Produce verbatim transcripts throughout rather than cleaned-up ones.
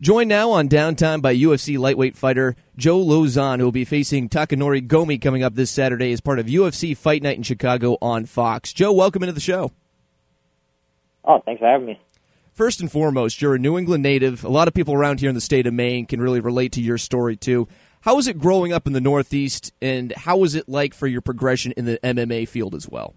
Joined now on Downtime by U F C lightweight fighter Joe Lauzon, who will be facing Takanori Gomi coming up this Saturday as part of U F C Fight Night in Chicago on Fox. Joe, welcome into the show. Oh, thanks for having me. First and foremost, you're a New England native. A lot of people around here in the state of Maine can really relate to your story, too. How was it growing up in the Northeast, and how was it like for your progression in the M M A field as well?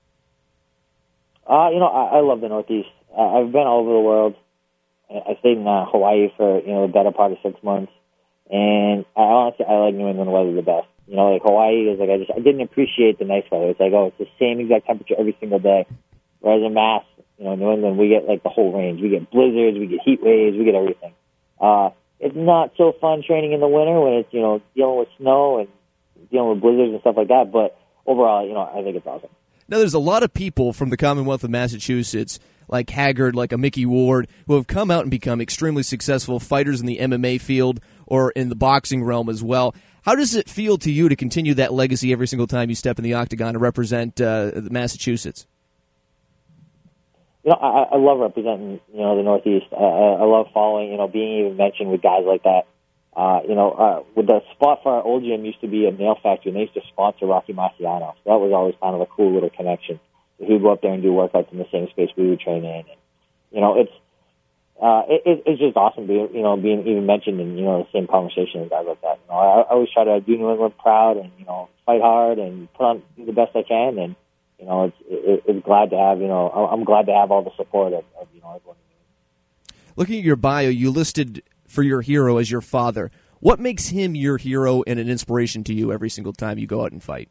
Uh, you know, I, I love the Northeast. Uh, I've been all over the world. I stayed in uh, Hawaii for, you know, the better part of six months. And I honestly, I like New England weather the best. You know, like Hawaii is like, I just, I didn't appreciate the nice weather. It's like, oh, it's the same exact temperature every single day. Whereas in Mass, you know, New England, we get like the whole range. We get blizzards, we get heat waves, we get everything. Uh, it's not so fun training in the winter when it's, you know, dealing with snow and dealing with blizzards and stuff like that. But overall, you know, I think it's awesome. Now, there's a lot of people from the Commonwealth of Massachusetts, like Haggard, like a Mickey Ward, who have come out and become extremely successful fighters in the M M A field or in the boxing realm as well. How does it feel to you to continue that legacy every single time you step in the octagon to represent uh, Massachusetts? You know, I, I love representing, you know, the Northeast. I, I love following, you know, being even mentioned with guys like that. Uh, you know, uh, with the spot for our old gym used to be a nail factory, and they used to sponsor Rocky Marciano. So that was always kind of a cool little connection. He would go up there and do workouts in the same space we would train in. And, you know, it's uh, it, it's just awesome being, you know, being even mentioned in, you know, the same conversation with guys like that. You know, I, I always try to do New England proud and, you know, fight hard and put on do the best I can. And, you know, it's it, it's glad to have, you know, I'm glad to have all the support of, of you know, everyone. Looking at your bio, you listed for your hero as your father. What makes him your hero and an inspiration to you every single time you go out and fight?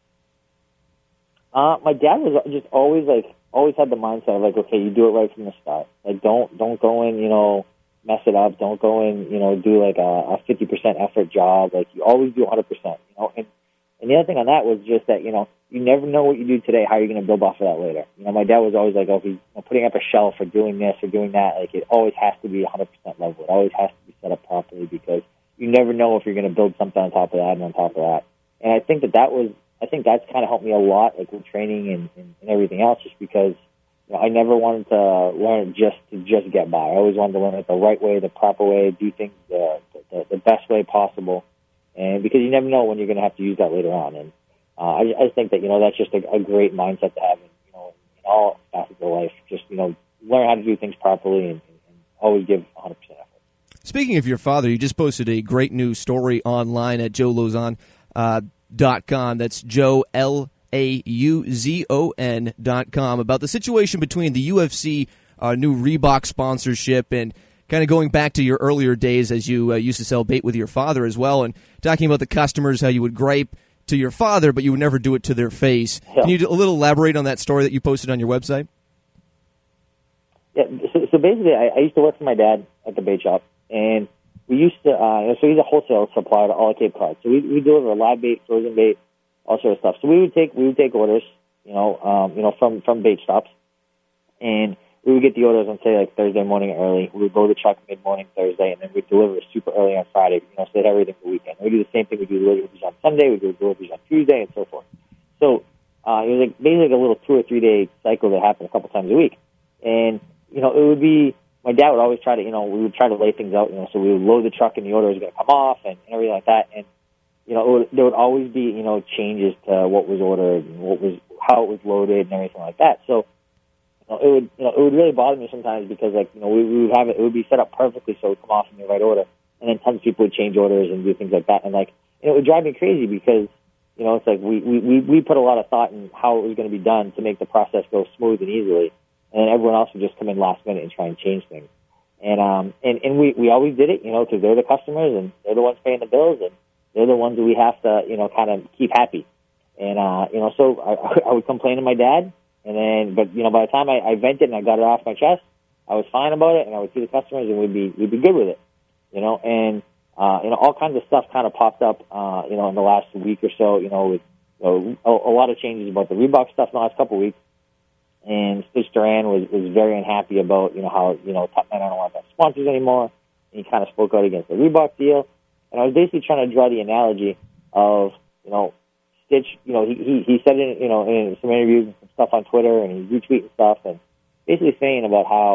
Uh, my dad was just always like, always had the mindset of like, okay, you do it right from the start. Like, don't, don't go in, you know, mess it up. Don't go in, you know, do like a, a fifty percent effort job. Like, you always do one hundred percent, you know. And, and the other thing on that was just that, you know, you never know what you do today, how you're going to build off of that later. You know, my dad was always like, oh, if he's you know, putting up a shelf or doing this or doing that, like, it always has to be one hundred percent level. It always has to be set up properly because you never know if you're going to build something on top of that and on top of that. And I think that that was, I think that's kind of helped me a lot, like with training and, and, and everything else, just because you know, I never wanted to learn it just to just get by. I always wanted to learn it the right way, the proper way, do things the, the, the best way possible. And because you never know when you're going to have to use that later on. And uh, I, I just think that, you know, that's just a, a great mindset to have in, you know, in all facets of life. Just, you know, learn how to do things properly and, and, and always give one hundred percent effort. Speaking of your father, you just posted a great new story online at joe lauzon dot com. That's Joe, L A U Z O N dot com, about the situation between the U F C uh, new Reebok sponsorship and kind of going back to your earlier days as you uh, used to sell bait with your father as well, and talking about the customers, how you would gripe to your father, but you would never do it to their face. Yeah. Can you a little elaborate on that story that you posted on your website? Yeah, so, so basically, I, I used to work for my dad at the bait shop, and we used to, uh, so he's a wholesale supplier to all Cape Cod. So we, we deliver live bait, frozen bait, all sorts of stuff. So we would take, we would take orders, you know, um, you know, from, from bait shops, and we would get the orders on, say, like Thursday morning early. We would load the truck mid-morning Thursday, and then we'd deliver it super early on Friday, you know, so they'd have everything for the weekend. We do the same thing. We do deliveries on Sunday. We do deliveries on Tuesday, and so forth. So uh, it was like basically like a little two or three-day cycle that happened a couple times a week. And, you know, it would be, my dad would always try to, you know, we would try to lay things out, you know, so we would load the truck and the order was going to come off and, and everything like that. And, you know, it would, there would always be, you know, changes to what was ordered and what was, how it was loaded and everything like that. So, you know, it would, you know, it would really bother me sometimes because, like, you know, we, we would have it, it would be set up perfectly so it would come off in the right order. And then tons of people would change orders and do things like that. And, like, you know, it would drive me crazy because, you know, it's like we, we, we put a lot of thought in how it was going to be done to make the process go smooth and easily. And then everyone else would just come in last minute and try and change things. And um and, and we, we always did it, you know, because they're the customers and they're the ones paying the bills and they're the ones that we have to, you know, kind of keep happy. And, uh, you know, so I, I would complain to my dad. And then, but, you know, by the time I, I vented and I got it off my chest, I was fine about it and I would see the customers and we'd be, we'd be good with it, you know. And, uh, you know, all kinds of stuff kind of popped up, uh, you know, in the last week or so, you know, with you know, a, a lot of changes about the Reebok stuff in the last couple of weeks. And Stitch Duran was, was very unhappy about, you know, how, you know, Top Man, I don't want that sponsors anymore. And he kind of spoke out against the Reebok deal. And I was basically trying to draw the analogy of, you know, Stitch, you know, he, he, he said it, you know, in some interviews and some stuff on Twitter and he's retweeting stuff and basically saying about how,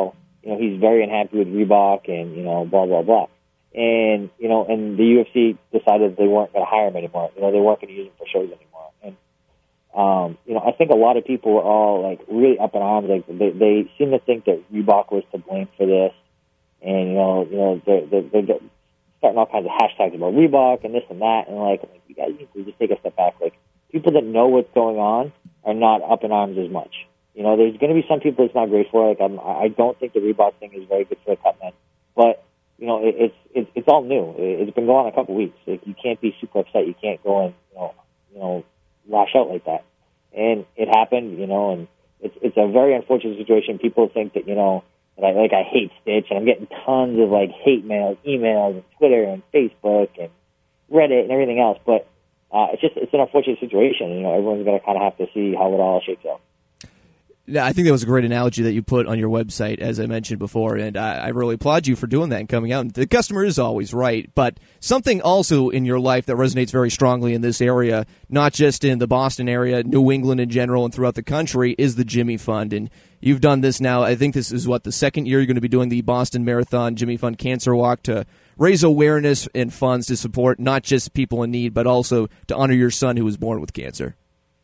you know, he's very unhappy with Reebok and, you know, blah, blah, blah. And, you know, and the U F C decided they weren't going to hire him anymore. You know, they weren't going to use him for shows anymore. And, um, you know, I think a lot of people were all, like, really up in arms. Like, they, they seem to think that Reebok was to blame for this. And, you know, you know, they're, they're, they're starting all kinds of hashtags about Reebok and this and that. And, like, like you guys need to just take a step back. Like, people that know what's going on are not up in arms as much. You know, there's going to be some people it's not great for. Like, I'm, I don't think the Reebok thing is very good for the cut men. But, you know, it, it's it's it's all new. It, it's been going on a couple weeks. Like, you can't be super upset. You can't go and, you know, you know, lash out like that. And it happened, you know, and it's it's a very unfortunate situation. People think that, you know, that I, like I hate Stitch, and I'm getting tons of, like, hate mails, emails, and Twitter and Facebook and Reddit and everything else. But uh, it's just it's an unfortunate situation. You know, everyone's going to kind of have to see how it all shakes out. Yeah, I think that was a great analogy that you put on your website, as I mentioned before, and I, I really applaud you for doing that and coming out. And the customer is always right, but something also in your life that resonates very strongly in this area, not just in the Boston area, New England in general, and throughout the country, is the Jimmy Fund. And you've done this now. I think this is, what, the second year you're going to be doing the Boston Marathon Jimmy Fund Cancer Walk to raise awareness and funds to support not just people in need, but also to honor your son who was born with cancer.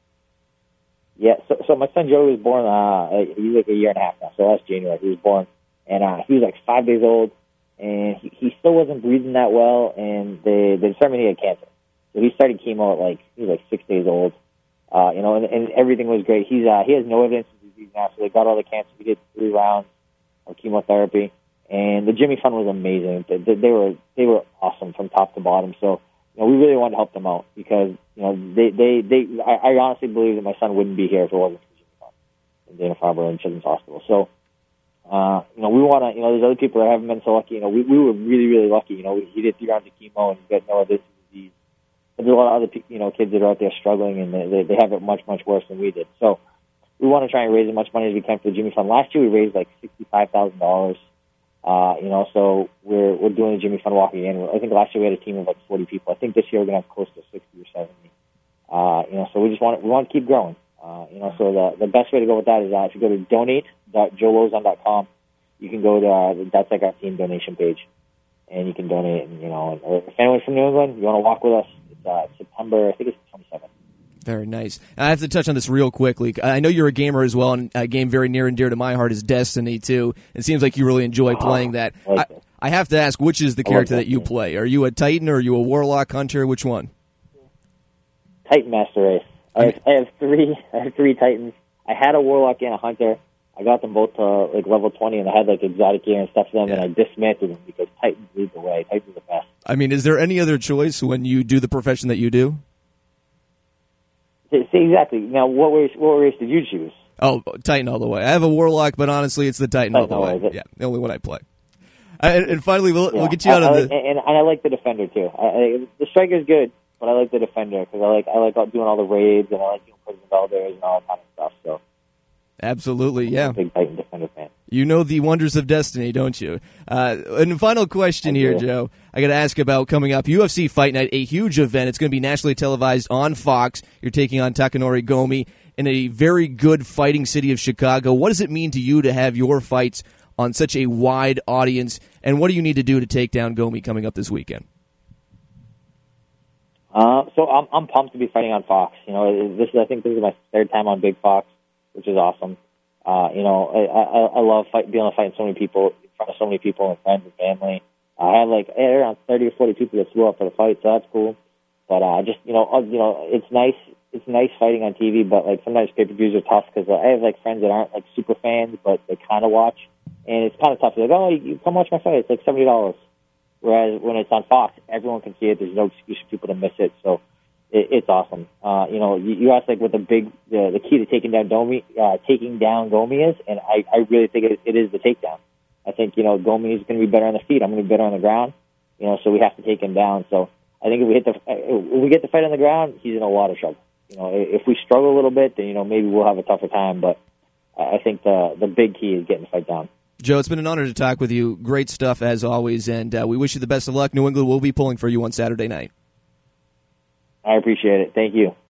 Yeah, so so my son Joey was born, uh, he's like a year and a half now, so last January he was born, and uh, he was like five days old, and he, he still wasn't breathing that well, and they, they determined he had cancer. So he started chemo at like, he was like six days old, uh, you know, and, and everything was great. He's uh, He has no evidence of disease now, so they got all the cancer. We did three rounds of chemotherapy, and the Jimmy Fund was amazing. They, they, they were they were awesome from top to bottom, so you know, we really wanted to help them out because, you know, they, they, they I, I honestly believe that my son wouldn't be here if it wasn't for Jimmy Fund in Dana-Farber and Children's Hospital. So, uh, you know, we want to, you know, there's other people that haven't been so lucky. You know, we, we were really, really lucky. You know, he did three rounds of chemo and he got no other disease. But there's a lot of other, you know, kids that are out there struggling and they, they have it much, much worse than we did. So we want to try and raise as much money as we can for the Jimmy Fund. Last year we raised like sixty-five thousand dollars. Uh, you know, so we're we're doing the Jimmy Fund Walk again. I think last year we had a team of like forty people. I think this year we're gonna have close to sixty or seventy. Uh, you know, so we just want we want to keep growing. Uh, you know, so the the best way to go with that is uh, if you go to donate dot joe lozon dot com, you can go to uh, that's like our team donation page, and you can donate. And you know, and if anyone's from New England, you want to walk with us, it's uh, September. I think it's twenty-seventh. Very nice. I have to touch on this real quickly. I know you're a gamer as well, and a game very near and dear to my heart is Destiny too. It seems like you really enjoy playing that. I, like I, I have to ask, which is the character like that, that you play? Are you a Titan or are you a Warlock Hunter? Which one? Titan Master Race. I have, I have three. I have three Titans. I had a Warlock and a Hunter. I got them both to like level twenty, and I had like exotic gear and stuff for them, yeah. and I dismantled them because Titans lead the way. Titans are the best. I mean, is there any other choice when you do the profession that you do? See, exactly. Now, what race, what race did you choose? Oh, Titan all the way. I have a Warlock, but honestly, it's the Titan, Titan all the way. Yeah, the only one I play. Uh, and, and finally, we'll, yeah. we'll get you out I, of I the... like, and, and I like the Defender, too. I, I, the Striker's good, but I like the Defender because I like I like doing all the raids, and I like doing Prison of Elders and all that kind of stuff. So, absolutely, yeah. I'm a big Titan Defender fan. You know the wonders of Destiny, don't you? Uh, and final question here, Joe. I got to ask about coming up. U F C Fight Night, a huge event. It's going to be nationally televised on Fox. You're taking on Takanori Gomi in a very good fighting city of Chicago. What does it mean to you to have your fights on such a wide audience? And what do you need to do to take down Gomi coming up this weekend? Uh, so I'm I'm pumped to be fighting on Fox. You know, this is I think this is my third time on Big Fox, which is awesome. Uh, you know, I, I, I love fight, being able to fight so many people, in front of so many people and friends and family. Uh, I had like I had around thirty or forty people that flew up for the fight, so that's cool. But uh, just you know, uh, you know, it's nice. It's nice fighting on T V, but like sometimes pay-per-views are tough because uh, I have like friends that aren't like super fans, but they kind of watch, and it's kind of tough. They're like, oh, you, you come watch my fight. It's like seventy dollars. Whereas when it's on Fox, everyone can see it. There's no excuse for people to miss it. So. It's awesome. Uh, you know, you, you asked like what the big, uh, the key to taking down Gomi, uh, taking down Gomi is, and I, I really think it, it is the takedown. I think you know Gomi is going to be better on the feet. I'm going to be better on the ground. You know, so we have to take him down. So I think if we hit the, if we get the fight on the ground, he's in a lot of trouble. You know, if we struggle a little bit, then you know maybe we'll have a tougher time. But I think the the big key is getting the fight down. Joe, it's been an honor to talk with you. Great stuff as always, and uh, we wish you the best of luck. New England will be pulling for you on Saturday night. I appreciate it. Thank you.